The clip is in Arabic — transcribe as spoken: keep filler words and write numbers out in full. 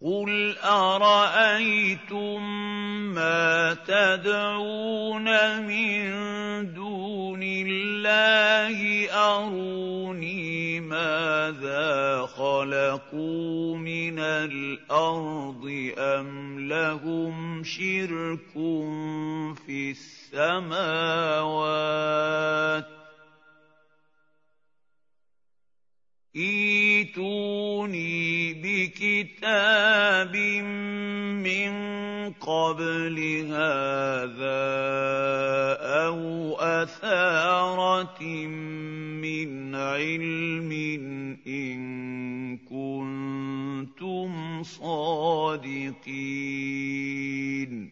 قُلْ أَرَأَيْتُم مَّا تَدْعُونَ مِن دُونِ اللَّهِ أَرُونِي مَاذَا خَلَقُوا مِنَ الْأَرْضِ أَمْ لَهُمْ شِرْكٌ فِي السَّمَاوَاتِ ائْتُونِي بِكِتَابٍ مِّن قَبْلِ هَٰذَا أَوْ أَثَارَةٍ مِّنْ عِلْمٍ إِن كُنتُمْ صَادِقِينَ